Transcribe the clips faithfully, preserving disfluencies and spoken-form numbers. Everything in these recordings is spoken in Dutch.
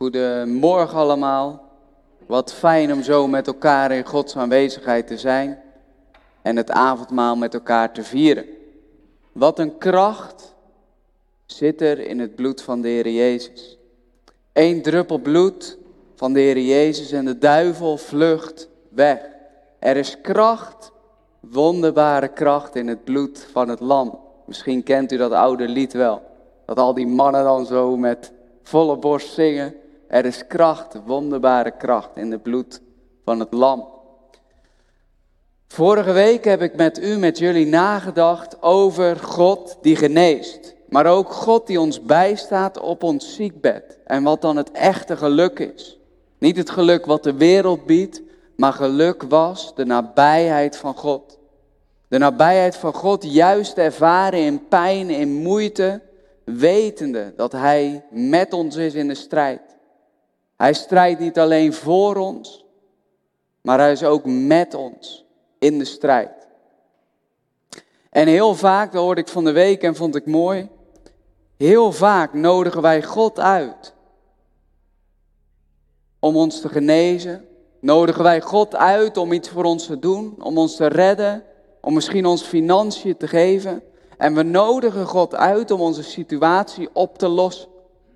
Goedemorgen allemaal. Wat fijn om zo met elkaar in Gods aanwezigheid te zijn en het avondmaal met elkaar te vieren. Wat een kracht zit er in het bloed van de Heer Jezus. Eén druppel bloed van de Heer Jezus en de duivel vlucht weg. Er is kracht, wonderbare kracht in het bloed van het lam. Misschien kent u dat oude lied wel. Dat al die mannen dan zo met volle borst zingen. Er is kracht, wonderbare kracht in het bloed van het lam. Vorige week heb ik met u, met jullie nagedacht over God die geneest. Maar ook God die ons bijstaat op ons ziekbed. En wat dan het echte geluk is. Niet het geluk wat de wereld biedt, maar geluk was de nabijheid van God. De nabijheid van God juist ervaren in pijn, in moeite, wetende dat Hij met ons is in de strijd. Hij strijdt niet alleen voor ons, maar Hij is ook met ons in de strijd. En heel vaak, dat hoorde ik van de week en vond ik mooi, heel vaak nodigen wij God uit om ons te genezen. Nodigen wij God uit om iets voor ons te doen, om ons te redden, om misschien ons financiën te geven. En we nodigen God uit om onze situatie op te lossen.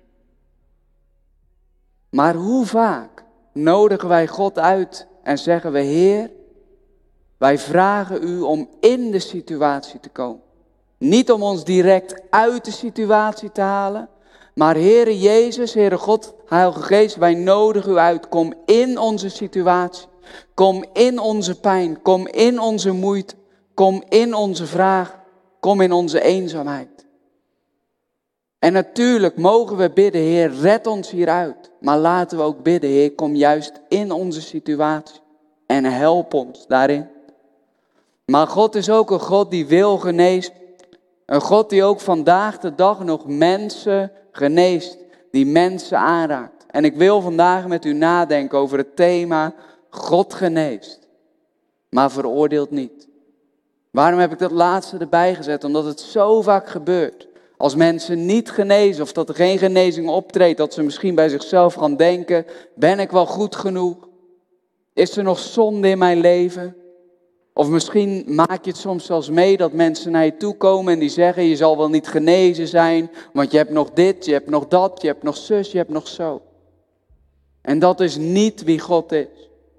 Maar hoe vaak nodigen wij God uit en zeggen we: Heer, wij vragen u om in de situatie te komen. Niet om ons direct uit de situatie te halen, maar Heere Jezus, Heere God, Heilige Geest, wij nodigen u uit. Kom in onze situatie. Kom in onze pijn. Kom in onze moeite. Kom in onze vraag. Kom in onze eenzaamheid. En natuurlijk mogen we bidden: Heer, red ons hieruit. Maar laten we ook bidden: Heer, kom juist in onze situatie. En help ons daarin. Maar God is ook een God die wil genezen. Een God die ook vandaag de dag nog mensen geneest. Die mensen aanraakt. En ik wil vandaag met u nadenken over het thema: God geneest, maar veroordeelt niet. Waarom heb ik dat laatste erbij gezet? Omdat het zo vaak gebeurt. Als mensen niet genezen of dat er geen genezing optreedt, dat ze misschien bij zichzelf gaan denken: ben ik wel goed genoeg? Is er nog zonde in mijn leven? Of misschien maak je het soms zelfs mee dat mensen naar je toe komen en die zeggen: je zal wel niet genezen zijn, want je hebt nog dit, je hebt nog dat, je hebt nog zus, je hebt nog zo. En dat is niet wie God is.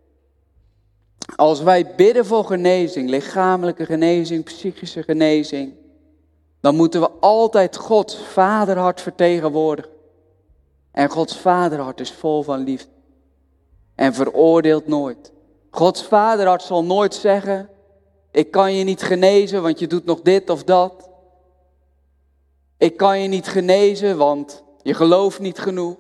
Als wij bidden voor genezing, lichamelijke genezing, psychische genezing, dan moeten we altijd Gods vaderhart vertegenwoordigen. En Gods vaderhart is vol van liefde. En veroordeelt nooit. Gods vaderhart zal nooit zeggen: ik kan je niet genezen, want je doet nog dit of dat. Ik kan je niet genezen, want je gelooft niet genoeg.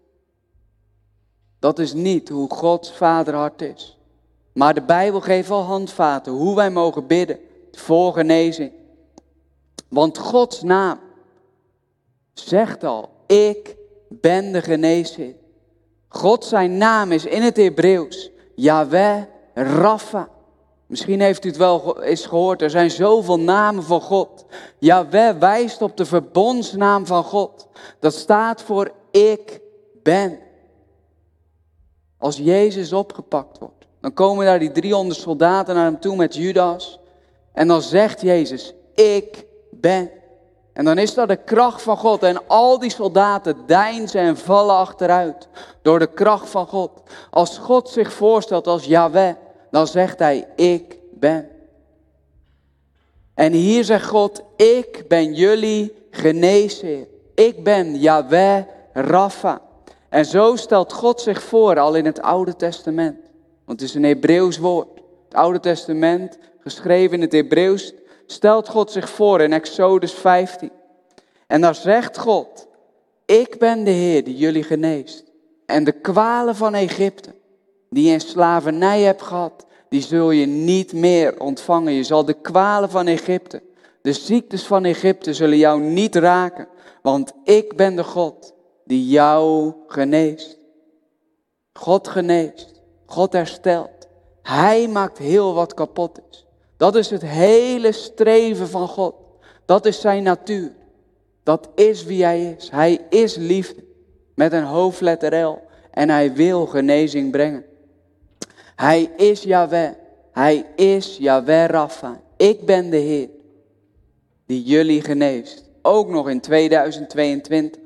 Dat is niet hoe Gods vaderhart is. Maar de Bijbel geeft wel handvaten hoe wij mogen bidden voor genezing. Want Gods naam zegt al: ik ben de geneesheer. God zijn naam is in het Hebreeuws Yahweh Rapha. Misschien heeft u het wel eens gehoord, er zijn zoveel namen van God. Yahweh wijst op de verbondsnaam van God. Dat staat voor ik ben. Als Jezus opgepakt wordt, dan komen daar die driehonderd soldaten naar hem toe met Judas. En dan zegt Jezus: ik ben. En dan is dat de kracht van God. En al die soldaten deinzen en vallen achteruit. Door de kracht van God. Als God zich voorstelt als Yahweh, dan zegt hij: ik ben. En hier zegt God: ik ben jullie geneesheer. Ik ben Yahweh Rapha. En zo stelt God zich voor al in het Oude Testament. Want het is een Hebreeuws woord. Het Oude Testament, geschreven in het Hebreeuws, stelt God zich voor in Exodus vijftien. En daar zegt God: ik ben de Heer die jullie geneest. En de kwalen van Egypte, die je in slavernij hebt gehad, die zul je niet meer ontvangen. Je zal de kwalen van Egypte, de ziektes van Egypte zullen jou niet raken. Want ik ben de God die jou geneest. God geneest. God herstelt. Hij maakt heel wat kapot is. Dat is het hele streven van God. Dat is zijn natuur. Dat is wie hij is. Hij is liefde. Met een hoofdletter L. en hij wil genezing brengen. Hij is Yahweh. Hij is Yahweh Rapha. Ik ben de Heer die jullie geneest. Ook nog in tweeduizend tweeëntwintig.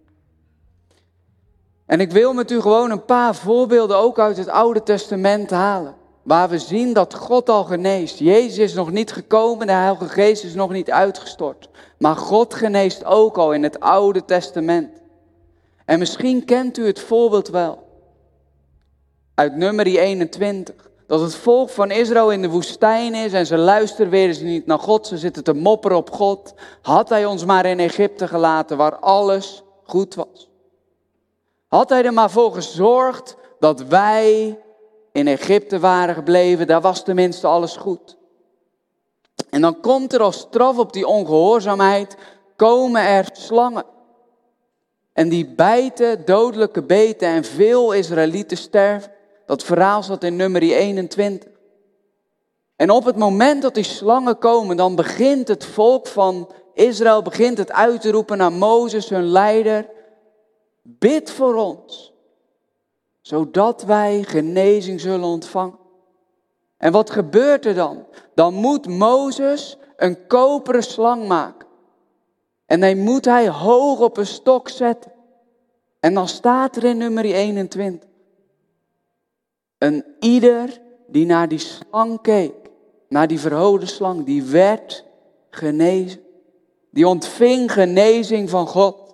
En ik wil met u gewoon een paar voorbeelden ook uit het Oude Testament halen. Waar we zien dat God al geneest. Jezus is nog niet gekomen, de Heilige Geest is nog niet uitgestort. Maar God geneest ook al in het Oude Testament. En misschien kent u het voorbeeld wel. Uit Numeri eenentwintig. Dat het volk van Israël in de woestijn is en ze luisteren weer eens niet naar God. Ze zitten te mopperen op God. Had hij ons maar in Egypte gelaten waar alles goed was. Had hij er maar voor gezorgd dat wij in Egypte waren gebleven. Daar was tenminste alles goed. En dan komt er als straf op die ongehoorzaamheid, komen er slangen. En die bijten, dodelijke beten en veel Israëlieten sterven. Dat verhaal staat in Numeri eenentwintig. En op het moment dat die slangen komen, dan begint het volk van Israël begint het uit te roepen naar Mozes, hun leider. Bid voor ons, zodat wij genezing zullen ontvangen. En wat gebeurt er dan? Dan moet Mozes een koperen slang maken. En die moet hij hoog op een stok zetten. En dan staat er in Numeri eenentwintig. Een ieder die naar die slang keek, naar die verhoogde slang, die werd genezen. Die ontving genezing van God.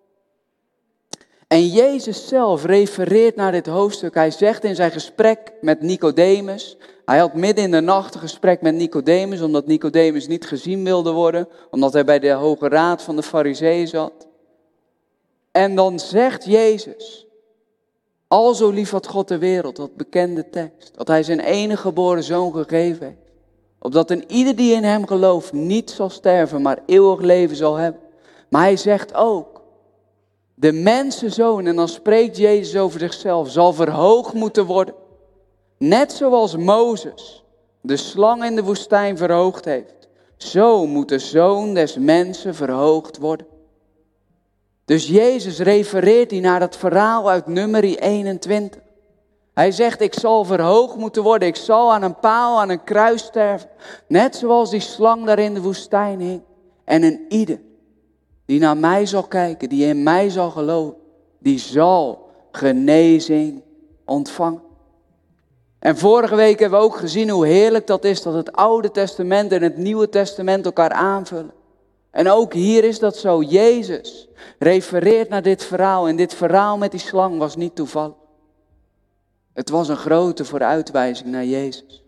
En Jezus zelf refereert naar dit hoofdstuk. Hij zegt in zijn gesprek met Nicodemus. Hij had midden in de nacht een gesprek met Nicodemus, omdat Nicodemus niet gezien wilde worden. Omdat hij bij de Hoge Raad van de Farizeeën zat. En dan zegt Jezus, al zo lief had God de wereld, dat bekende tekst. Dat hij zijn enige geboren zoon gegeven heeft. Opdat een ieder die in hem gelooft niet zal sterven, maar eeuwig leven zal hebben. Maar hij zegt ook, de mensenzoon, en dan spreekt Jezus over zichzelf, zal verhoogd moeten worden. Net zoals Mozes de slang in de woestijn verhoogd heeft. Zo moet de zoon des mensen verhoogd worden. Dus Jezus refereert hij naar dat verhaal uit Numeri eenentwintig. Hij zegt, ik zal verhoogd moeten worden. Ik zal aan een paal, aan een kruis sterven. Net zoals die slang daar in de woestijn hing. En een ieder die naar mij zal kijken, die in mij zal geloven, die zal genezing ontvangen. En vorige week hebben we ook gezien hoe heerlijk dat is dat het Oude Testament en het Nieuwe Testament elkaar aanvullen. En ook hier is dat zo. Jezus refereert naar dit verhaal. En dit verhaal met die slang was niet toevallig. Het was een grote vooruitwijzing naar Jezus.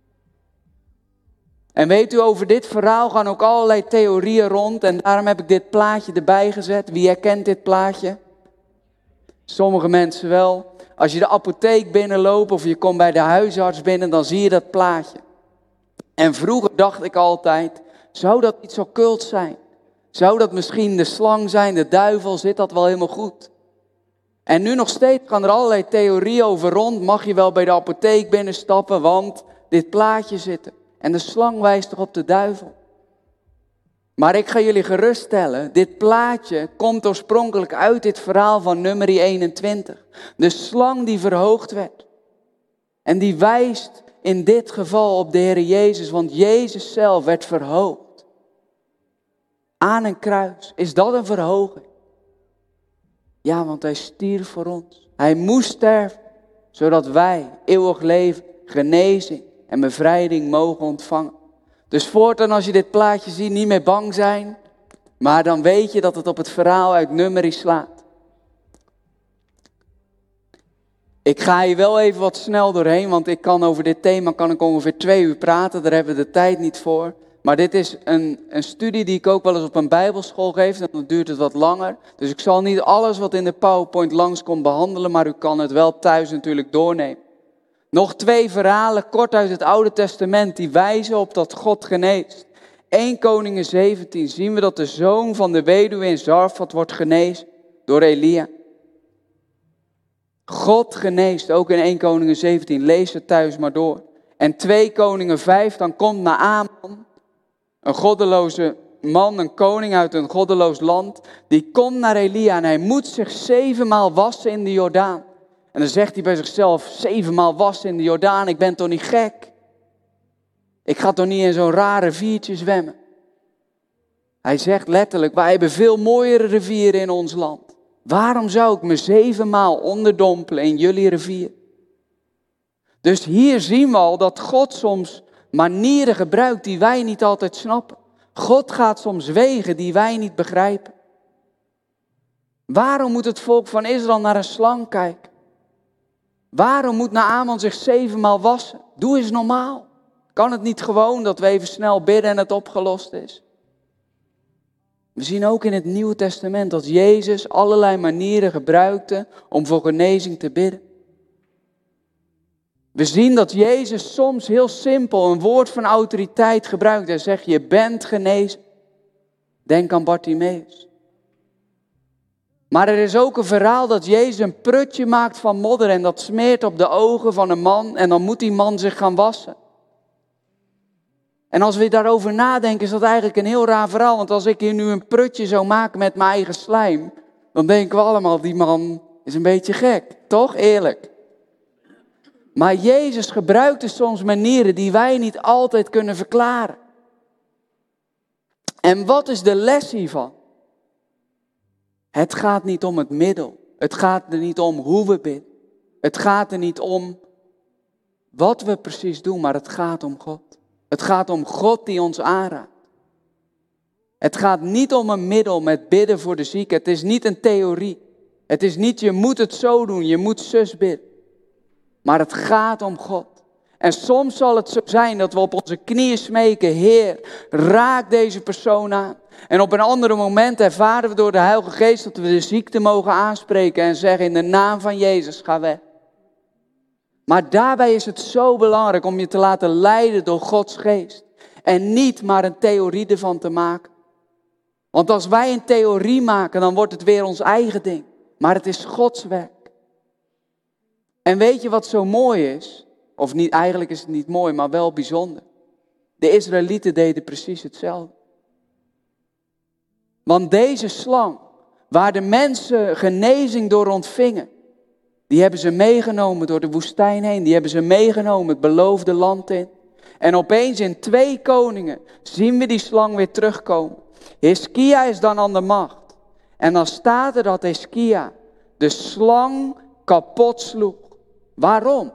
En weet u, over dit verhaal gaan ook allerlei theorieën rond. En daarom heb ik dit plaatje erbij gezet. Wie herkent dit plaatje? Sommige mensen wel. Als je de apotheek binnenloopt of je komt bij de huisarts binnen, dan zie je dat plaatje. En vroeger dacht ik altijd, zou dat iets occults zijn? Zou dat misschien de slang zijn, de duivel, zit dat wel helemaal goed? En nu nog steeds gaan er allerlei theorieën over rond. Mag je wel bij de apotheek binnenstappen, want dit plaatje zit er. En de slang wijst toch op de duivel. Maar ik ga jullie geruststellen, dit plaatje komt oorspronkelijk uit dit verhaal van Numeri eenentwintig. De slang die verhoogd werd. En die wijst in dit geval op de Heer Jezus, want Jezus zelf werd verhoogd. Aan een kruis. Is dat een verhoging? Ja, want hij stierf voor ons. Hij moest sterven, zodat wij eeuwig leven, genezing en bevrijding mogen ontvangen. Dus voortaan als je dit plaatje ziet, niet meer bang zijn. Maar dan weet je dat het op het verhaal uit Numeri slaat. Ik ga hier wel even wat snel doorheen, want ik kan over dit thema kan ik ongeveer twee uur praten. Daar hebben we de tijd niet voor. Maar dit is een, een studie die ik ook wel eens op een bijbelschool geef. En dan duurt het wat langer. Dus ik zal niet alles wat in de PowerPoint langskomt behandelen. Maar u kan het wel thuis natuurlijk doornemen. Nog twee verhalen kort uit het Oude Testament die wijzen op dat God geneest. Eerste Koningen zeventien zien we dat de zoon van de weduwe in Zarfat wordt genezen door Elia. God geneest, ook in Eerste Koningen zeventien, lees het thuis maar door. En Tweede Koningen vijf, dan komt Naaman, een goddeloze man, een koning uit een goddeloos land. Die komt naar Elia en hij moet zich zevenmaal wassen in de Jordaan. En dan zegt hij bij zichzelf, zevenmaal wassen in de Jordaan, ik ben toch niet gek? Ik ga toch niet in zo'n rare riviertje zwemmen? Hij zegt letterlijk, wij hebben veel mooiere rivieren in ons land. Waarom zou ik me zevenmaal onderdompelen in jullie rivier? Dus hier zien we al dat God soms manieren gebruikt die wij niet altijd snappen. God gaat soms wegen die wij niet begrijpen. Waarom moet het volk van Israël naar een slang kijken? Waarom moet Naaman zich zevenmaal wassen? Doe eens normaal. Kan het niet gewoon dat we even snel bidden en het opgelost is? We zien ook in het Nieuwe Testament dat Jezus allerlei manieren gebruikte om voor genezing te bidden. We zien dat Jezus soms heel simpel een woord van autoriteit gebruikt. Hij zegt, je bent genezen. Denk aan Bartimeus. Maar er is ook een verhaal dat Jezus een prutje maakt van modder en dat smeert op de ogen van een man en dan moet die man zich gaan wassen. En als we daarover nadenken is dat eigenlijk een heel raar verhaal. Want als ik hier nu een prutje zou maken met mijn eigen slijm, dan denken we allemaal, die man is een beetje gek. Toch? Eerlijk. Maar Jezus gebruikte soms manieren die wij niet altijd kunnen verklaren. En wat is de les hiervan? Het gaat niet om het middel. Het gaat er niet om hoe we bidden. Het gaat er niet om wat we precies doen, maar het gaat om God. Het gaat om God die ons aanraakt. Het gaat niet om een middel met bidden voor de zieke. Het is niet een theorie. Het is niet je moet het zo doen, je moet zus bidden. Maar het gaat om God. En soms zal het zo zijn dat we op onze knieën smeken, Heer, raak deze persoon aan. En op een andere moment ervaren we door de Heilige Geest dat we de ziekte mogen aanspreken en zeggen in de naam van Jezus, ga weg. Maar daarbij is het zo belangrijk om je te laten leiden door Gods geest. En niet maar een theorie ervan te maken. Want als wij een theorie maken, dan wordt het weer ons eigen ding. Maar het is Gods werk. En weet je wat zo mooi is? Of niet, eigenlijk is het niet mooi, maar wel bijzonder. De Israëlieten deden precies hetzelfde. Want deze slang, waar de mensen genezing door ontvingen, die hebben ze meegenomen door de woestijn heen. Die hebben ze meegenomen het beloofde land in. En opeens in twee koningen zien we die slang weer terugkomen. Hiskia is dan aan de macht. En dan staat er dat Hiskia de slang kapot sloeg. Waarom?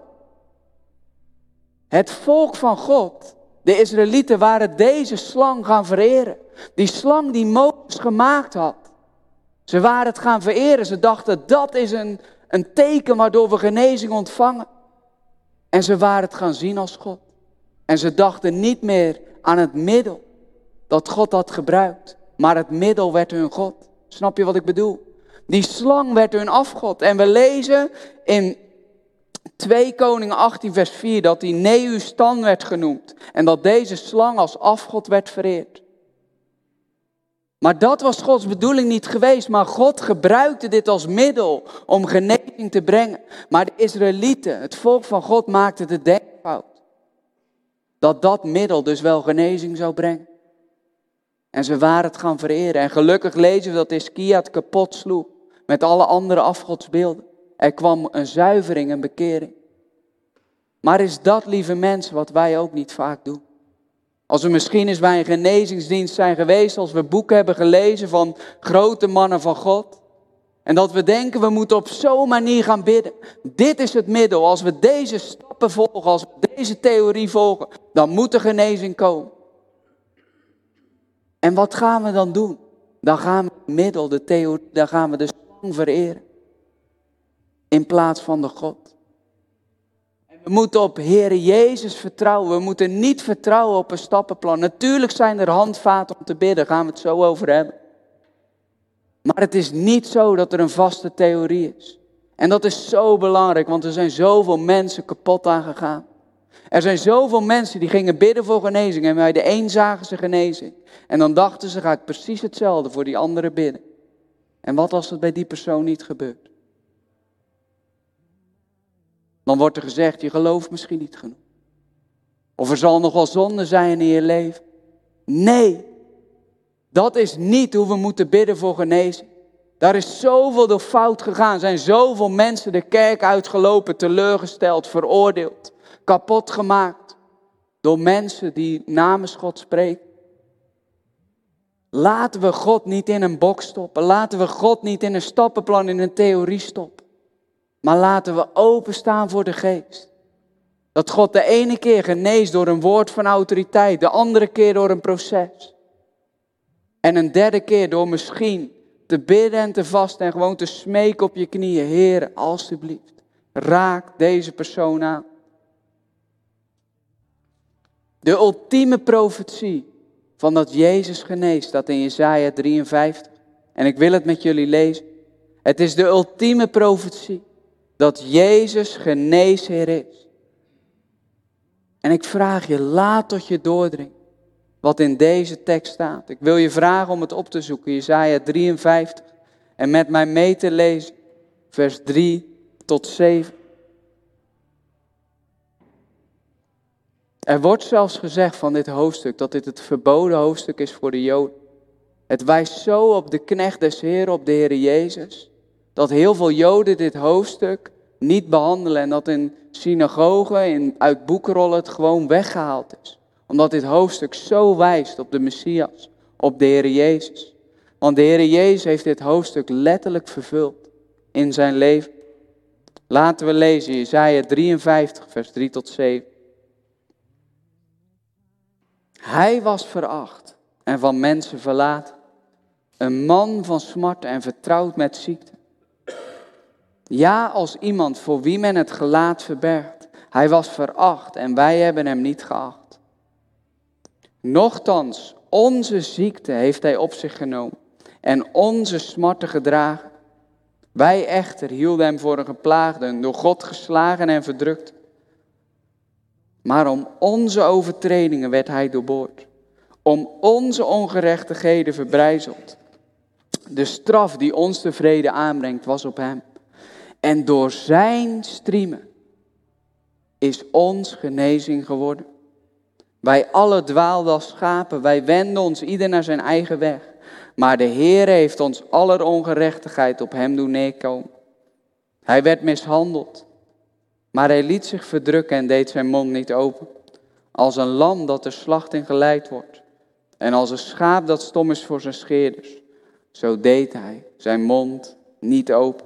Het volk van God, de Israëlieten, waren deze slang gaan vereren. Die slang die Mozes gemaakt had. Ze waren het gaan vereren. Ze dachten dat is een... Een teken waardoor we genezing ontvangen. En ze waren het gaan zien als God. En ze dachten niet meer aan het middel dat God had gebruikt. Maar het middel werd hun God. Snap je wat ik bedoel? Die slang werd hun afgod. En we lezen in twee Koningen achttien vers vier dat die Nehushtan werd genoemd. En dat deze slang als afgod werd vereerd. Maar dat was Gods bedoeling niet geweest. Maar God gebruikte dit als middel om genezing te brengen. Maar de Israëlieten, het volk van God, maakte de denkfout. Dat dat middel dus wel genezing zou brengen. En ze waren het gaan vereren. En gelukkig lezen we dat Hiskia het kapot sloeg. Met alle andere afgodsbeelden. Er kwam een zuivering, een bekering. Maar is dat, lieve mensen, wat wij ook niet vaak doen? Als we misschien eens bij een genezingsdienst zijn geweest, als we boeken hebben gelezen van grote mannen van God. En dat we denken, we moeten op zo'n manier gaan bidden. Dit is het middel. Als we deze stappen volgen, als we deze theorie volgen, dan moet de genezing komen. En wat gaan we dan doen? Dan gaan we het middel, de theorie, dan gaan we de slang vereren. In plaats van de God. We moeten op Heere Jezus vertrouwen. We moeten niet vertrouwen op een stappenplan. Natuurlijk zijn er handvaten om te bidden. Daar gaan we het zo over hebben. Maar het is niet zo dat er een vaste theorie is. En dat is zo belangrijk. Want er zijn zoveel mensen kapot aan gegaan. Er zijn zoveel mensen die gingen bidden voor genezing. En bij de een zagen ze genezing. En dan dachten ze, ga ik precies hetzelfde voor die andere bidden. En wat als het bij die persoon niet gebeurt? Dan wordt er gezegd, je gelooft misschien niet genoeg. Of er zal nog wel zonde zijn in je leven. Nee, dat is niet hoe we moeten bidden voor genezing. Daar is zoveel door fout gegaan. Zijn zoveel mensen de kerk uitgelopen, teleurgesteld, veroordeeld, kapot gemaakt. Door mensen die namens God spreken. Laten we God niet in een box stoppen. Laten we God niet in een stappenplan, in een theorie stoppen. Maar laten we openstaan voor de geest. Dat God de ene keer geneest door een woord van autoriteit. De andere keer door een proces. En een derde keer door misschien te bidden en te vasten en gewoon te smeken op je knieën. Heer, alstublieft, raak deze persoon aan. De ultieme profetie van dat Jezus geneest, staat in Jesaja drieënvijftig. En ik wil het met jullie lezen. Het is de ultieme profetie dat Jezus geneesheer is. En ik vraag je, laat tot je doordringen wat in deze tekst staat. Ik wil je vragen om het op te zoeken, Jesaja drieënvijftig. En met mij mee te lezen, vers drie tot zeven. Er wordt zelfs gezegd van dit hoofdstuk dat dit het verboden hoofdstuk is voor de Joden. Het wijst zo op de knecht des Heeren, op de Heer Jezus, dat heel veel Joden dit hoofdstuk niet behandelen en dat in synagogen, in, uit boekrollen het gewoon weggehaald is. Omdat dit hoofdstuk zo wijst op de Messias, op de Heer Jezus. Want de Heer Jezus heeft dit hoofdstuk letterlijk vervuld in zijn leven. Laten we lezen Jesaja drieënvijftig, vers drie tot zeven. Hij was veracht en van mensen verlaten. Een man van smart en vertrouwd met ziekte. Ja, als iemand voor wie men het gelaat verbergt. Hij was veracht en wij hebben hem niet geacht. Nochtans, onze ziekte heeft hij op zich genomen en onze smarten gedragen. Wij echter hielden hem voor een geplaagde, door God geslagen en verdrukt. Maar om onze overtredingen werd hij doorboord. Om onze ongerechtigheden verbrijzeld. De straf die ons de vrede aanbrengt was op hem. En door zijn striemen is ons genezing geworden. Wij alle dwaalden als schapen, wij wenden ons ieder naar zijn eigen weg. Maar de Heer heeft ons aller ongerechtigheid op hem doen neerkomen. Hij werd mishandeld, maar hij liet zich verdrukken en deed zijn mond niet open. Als een lam dat ter slachting geleid wordt. En als een schaap dat stom is voor zijn scheerders. Zo deed hij zijn mond niet open.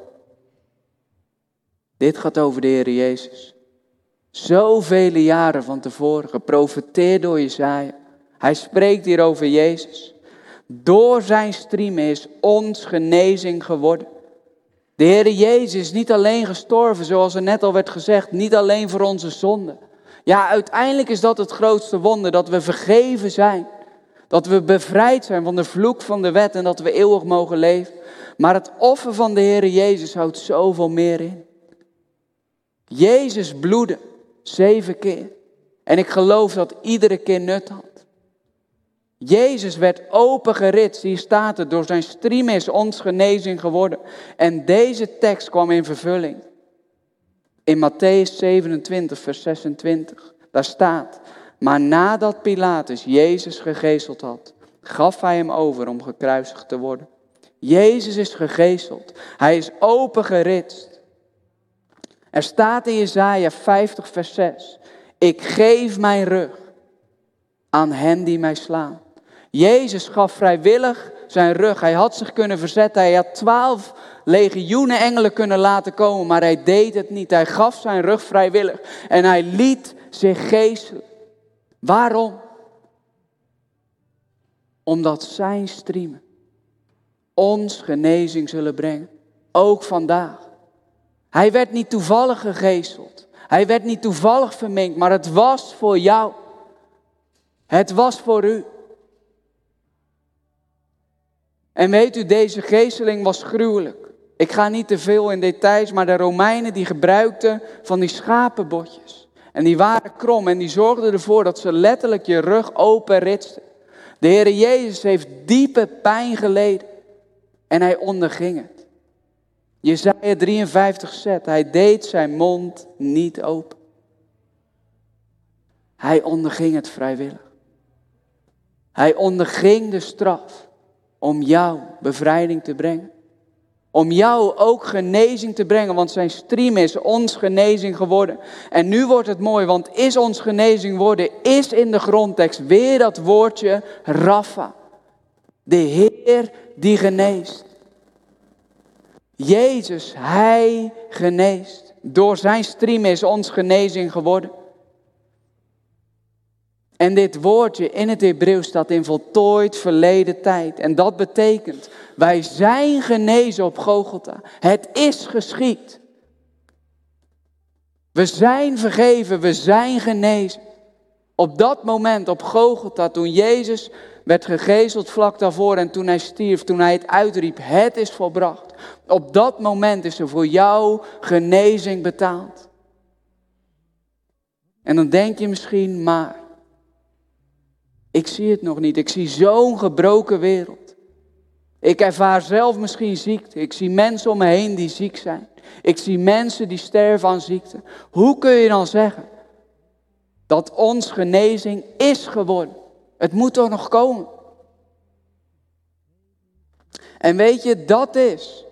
Dit gaat over de Heer Jezus. Zoveel jaren van tevoren, geprofeteerd door Jesaja. Hij spreekt hier over Jezus. Door zijn striemen is ons genezing geworden. De Heer Jezus is niet alleen gestorven, zoals er net al werd gezegd, niet alleen voor onze zonden. Ja, uiteindelijk is dat het grootste wonder, dat we vergeven zijn. Dat we bevrijd zijn van de vloek van de wet en dat we eeuwig mogen leven. Maar het offer van de Heer Jezus houdt zoveel meer in. Jezus bloedde zeven keer. En ik geloof dat iedere keer nut had. Jezus werd opengeritst, hier staat het, door zijn striemen is ons genezing geworden. En deze tekst kwam in vervulling. In Matthäus zevenentwintig, vers zesentwintig, daar staat: maar nadat Pilatus Jezus gegezeld had, gaf hij hem over om gekruisigd te worden. Jezus is gegezeld, hij is opengeritst. Er staat in Jesaja vijftig, vers zes, ik geef mijn rug aan hen die mij slaan. Jezus gaf vrijwillig zijn rug. Hij had zich kunnen verzetten. Hij had twaalf legioenen engelen kunnen laten komen. Maar hij deed het niet. Hij gaf zijn rug vrijwillig. En hij liet zich geeselen. Waarom? Omdat zijn striemen ons genezing zullen brengen. Ook vandaag. Hij werd niet toevallig gegezeld. Hij werd niet toevallig verminkt. Maar het was voor jou. Het was voor u. En weet u, deze geesteling was gruwelijk. Ik ga niet te veel in details, maar de Romeinen die gebruikten van die schapenbotjes. En die waren krom en die zorgden ervoor dat ze letterlijk je rug open ritsten. De Heer Jezus heeft diepe pijn geleden en hij onderging het. Jesaja drieënvijftig zet, hij deed zijn mond niet open. Hij onderging het vrijwillig. Hij onderging de straf om jou bevrijding te brengen. Om jou ook genezing te brengen, want zijn striem is ons genezing geworden. En nu wordt het mooi, want is ons genezing worden, is in de grondtekst weer dat woordje Rapha. De Heer die geneest. Jezus, Hij geneest. Door zijn striem is ons genezing geworden. En dit woordje in het Hebreeuws staat in voltooid verleden tijd. En dat betekent, wij zijn genezen op Golgotha. Het is geschied. We zijn vergeven, we zijn genezen. Op dat moment op Golgotha, toen Jezus werd gegezeld vlak daarvoor en toen hij stierf, toen hij het uitriep, het is volbracht. Op dat moment is er voor jou genezing betaald. En dan denk je misschien, maar ik zie het nog niet. Ik zie zo'n gebroken wereld. Ik ervaar zelf misschien ziekte. Ik zie mensen om me heen die ziek zijn. Ik zie mensen die sterven aan ziekte. Hoe kun je dan zeggen dat ons genezing is geworden? Het moet toch nog komen? En weet je, dat is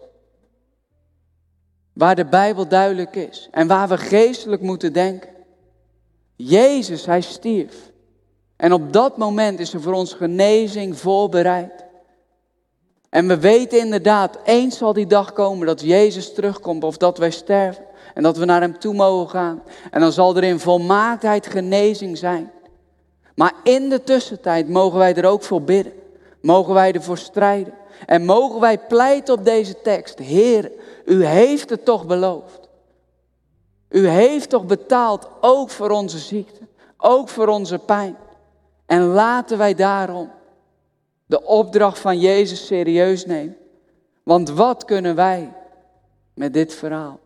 waar de Bijbel duidelijk is. En waar we geestelijk moeten denken. Jezus, hij stierf. En op dat moment is er voor ons genezing voorbereid. En we weten inderdaad, eens zal die dag komen dat Jezus terugkomt of dat wij sterven. En dat we naar hem toe mogen gaan. En dan zal er in volmaaktheid genezing zijn. Maar in de tussentijd mogen wij er ook voor bidden. Mogen wij ervoor strijden. En mogen wij pleiten op deze tekst. Heer, u heeft het toch beloofd. U heeft toch betaald ook voor onze ziekte. Ook voor onze pijn. En laten wij daarom de opdracht van Jezus serieus nemen. Want wat kunnen wij met dit verhaal?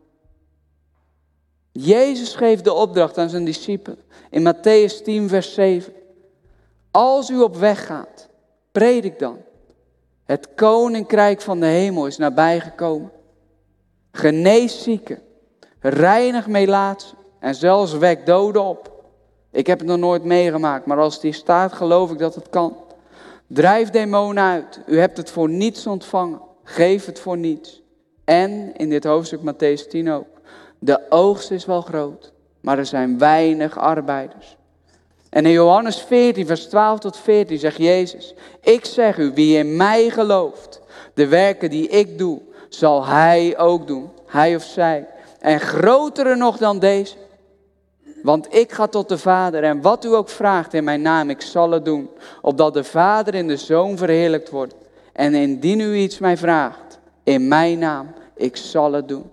Jezus geeft de opdracht aan zijn discipelen in Matthäus tien vers zeven. Als u op weg gaat, predik dan. Het koninkrijk van de hemel is nabijgekomen. Genees zieken, reinig melaatsen en zelfs wek doden op. Ik heb het nog nooit meegemaakt, maar als het hier staat, geloof ik dat het kan. Drijf demonen uit. U hebt het voor niets ontvangen. Geef het voor niets. En, in dit hoofdstuk Matthäus tien ook, de oogst is wel groot, maar er zijn weinig arbeiders. En in Johannes veertien, vers twaalf tot veertien zegt Jezus, ik zeg u, wie in mij gelooft, de werken die ik doe, zal hij ook doen. Hij of zij. En grotere nog dan deze. Want ik ga tot de Vader en wat u ook vraagt in mijn naam, ik zal het doen. Opdat de Vader in de Zoon verheerlijkt wordt. En indien u iets mij vraagt, in mijn naam, ik zal het doen.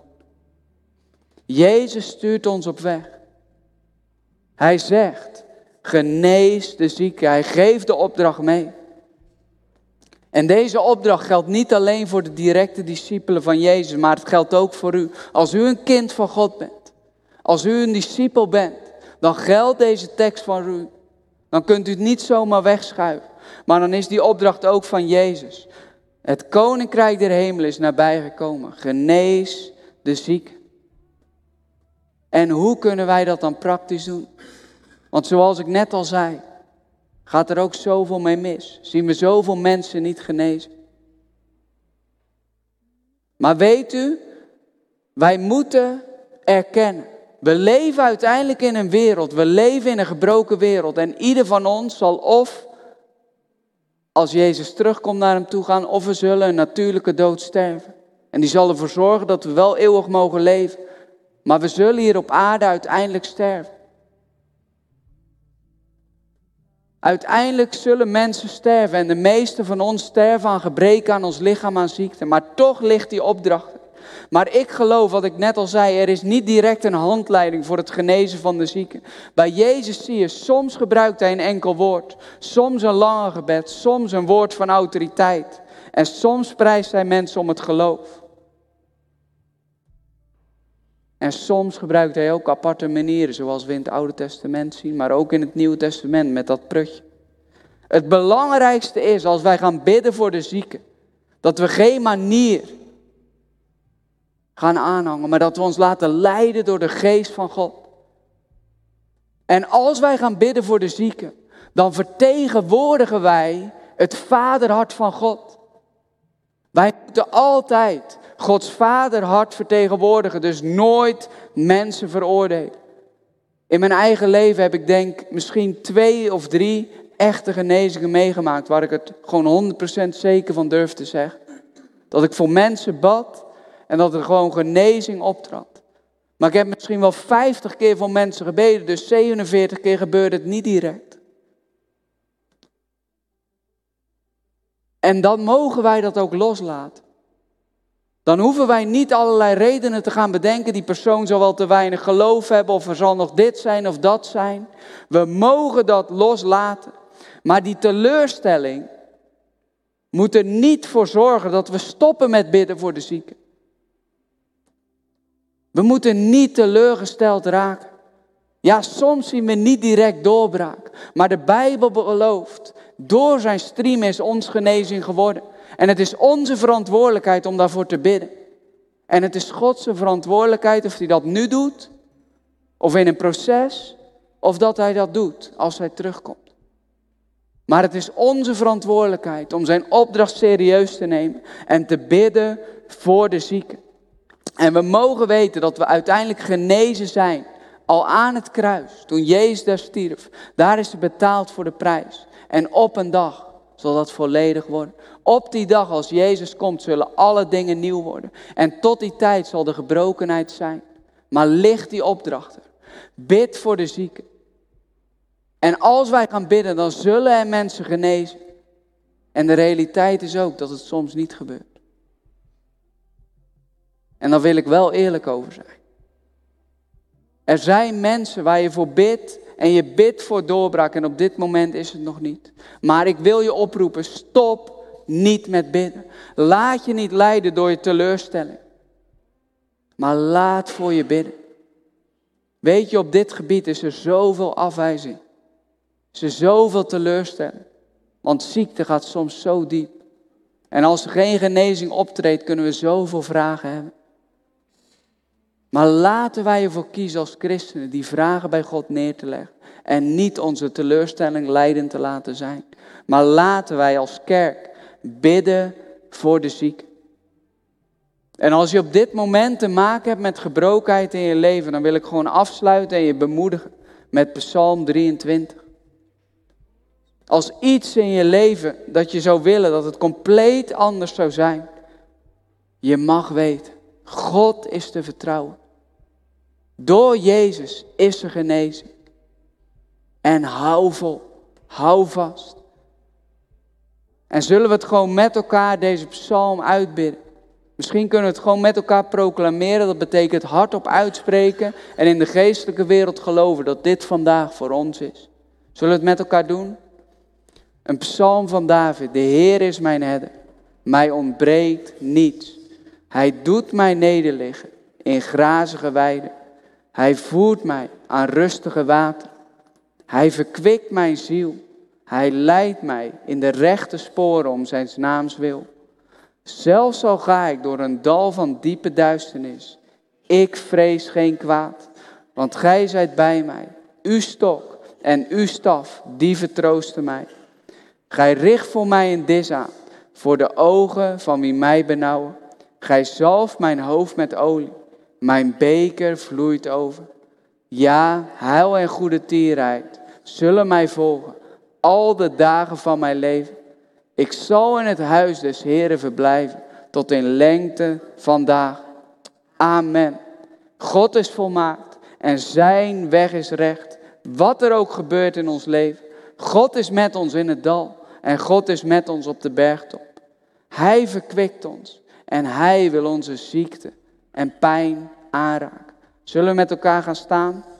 Jezus stuurt ons op weg. Hij zegt, genees de zieke. Hij geeft de opdracht mee. En deze opdracht geldt niet alleen voor de directe discipelen van Jezus, maar het geldt ook voor u. Als u een kind van God bent, als u een discipel bent, dan geldt deze tekst voor u. Dan kunt u het niet zomaar wegschuiven. Maar dan is die opdracht ook van Jezus. Het koninkrijk der hemel is nabijgekomen. Genees de zieken. En hoe kunnen wij dat dan praktisch doen? Want zoals ik net al zei, gaat er ook zoveel mee mis. Zien we zoveel mensen niet genezen. Maar weet u, wij moeten erkennen. We leven uiteindelijk in een wereld, we leven in een gebroken wereld. En ieder van ons zal of, als Jezus terugkomt naar hem toe gaan, of we zullen een natuurlijke dood sterven. En die zal ervoor zorgen dat we wel eeuwig mogen leven. Maar we zullen hier op aarde uiteindelijk sterven. Uiteindelijk zullen mensen sterven en de meesten van ons sterven aan gebreken aan ons lichaam, aan ziekte. Maar toch ligt die opdracht. Maar ik geloof, wat ik net al zei, er is niet direct een handleiding voor het genezen van de zieken. Bij Jezus zie je, soms gebruikt hij een enkel woord. Soms een lange gebed, soms een woord van autoriteit. En soms prijst hij mensen om het geloof. En soms gebruikt hij ook aparte manieren, zoals we in het Oude Testament zien, maar ook in het Nieuwe Testament met dat prutje. Het belangrijkste is, als wij gaan bidden voor de zieken, dat we geen manier gaan aanhangen, maar dat we ons laten leiden door de geest van God. En als wij gaan bidden voor de zieken, dan vertegenwoordigen wij het vaderhart van God. Wij moeten altijd Gods vaderhart vertegenwoordigen, dus nooit mensen veroordelen. In mijn eigen leven heb ik denk misschien twee of drie echte genezingen meegemaakt, waar ik het gewoon honderd procent zeker van durf te zeggen. Dat ik voor mensen bad en dat er gewoon genezing optrad. Maar ik heb misschien wel vijftig keer voor mensen gebeden, dus zevenenveertig keer gebeurde het niet direct. En dan mogen wij dat ook loslaten. Dan hoeven wij niet allerlei redenen te gaan bedenken. Die persoon zal wel te weinig geloof hebben of er zal nog dit zijn of dat zijn. We mogen dat loslaten. Maar die teleurstelling moet er niet voor zorgen dat we stoppen met bidden voor de zieken. We moeten niet teleurgesteld raken. Ja, soms zien we niet direct doorbraak. Maar de Bijbel belooft, door zijn striem is ons genezing geworden. En het is onze verantwoordelijkheid om daarvoor te bidden. En het is Gods verantwoordelijkheid of hij dat nu doet, of in een proces, of dat hij dat doet als hij terugkomt. Maar het is onze verantwoordelijkheid om zijn opdracht serieus te nemen en te bidden voor de zieken. En we mogen weten dat we uiteindelijk genezen zijn, al aan het kruis, toen Jezus daar stierf. Daar is hij betaald voor de prijs. En op een dag zal dat volledig worden. Op die dag als Jezus komt zullen alle dingen nieuw worden. En tot die tijd zal de gebrokenheid zijn. Maar ligt die opdracht er. Bid voor de zieken. En als wij gaan bidden, dan zullen er mensen genezen. En de realiteit is ook dat het soms niet gebeurt. En daar wil ik wel eerlijk over zijn. Er zijn mensen waar je voor bidt en je bidt voor doorbraak en op dit moment is het nog niet. Maar ik wil je oproepen, stop niet met bidden. Laat je niet leiden door je teleurstelling. Maar laat voor je bidden. Weet je, op dit gebied is er zoveel afwijzing. Is er zoveel teleurstelling. Want ziekte gaat soms zo diep. En als er geen genezing optreedt, kunnen we zoveel vragen hebben. Maar laten wij ervoor kiezen als christenen die vragen bij God neer te leggen. En niet onze teleurstelling leidend te laten zijn. Maar laten wij als kerk bidden voor de zieken. En als je op dit moment te maken hebt met gebrokenheid in je leven, dan wil ik gewoon afsluiten en je bemoedigen met Psalm drieëntwintig. Als iets in je leven dat je zou willen dat het compleet anders zou zijn. Je mag weten, God is te vertrouwen. Door Jezus is er genezing. En hou vol, hou vast. En zullen we het gewoon met elkaar deze psalm uitbidden. Misschien kunnen we het gewoon met elkaar proclameren. Dat betekent hardop uitspreken en in de geestelijke wereld geloven dat dit vandaag voor ons is. Zullen we het met elkaar doen? Een psalm van David. De Heer is mijn herder. Mij ontbreekt niets. Hij doet mij nederliggen in grazige weiden. Hij voert mij aan rustige water. Hij verkwikt mijn ziel. Hij leidt mij in de rechte sporen om zijn naams wil. Zelfs al ga ik door een dal van diepe duisternis. Ik vrees geen kwaad, want gij zijt bij mij. Uw stok en uw staf, die vertroosten mij. Gij richt voor mij een dis aan, voor de ogen van wie mij benauwen. Gij zalft mijn hoofd met olie, mijn beker vloeit over. Ja, heil en goede tierheid zullen mij volgen, al de dagen van mijn leven. Ik zal in het huis des Heren verblijven, tot in lengte van dagen. Amen. God is volmaakt en zijn weg is recht. Wat er ook gebeurt in ons leven. God is met ons in het dal en God is met ons op de bergtop. Hij verkwikt ons en hij wil onze ziekte en pijn aanraken. Zullen we met elkaar gaan staan?